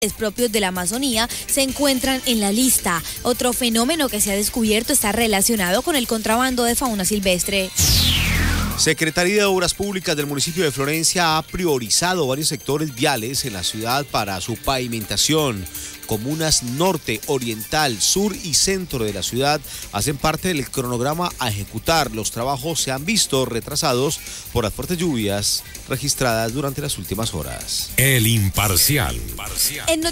propios de la Amazonía se encuentran en la lista. Otro fenómeno que se ha descubierto está relacionado con el contrabando de fauna silvestre. Secretaría de Obras Públicas del municipio de Florencia ha priorizado varios sectores viales en la ciudad para su pavimentación. Comunas norte, oriental, sur y centro de la ciudad hacen parte del cronograma a ejecutar. Los trabajos se han visto retrasados por las fuertes lluvias registradas durante las últimas horas. El Imparcial.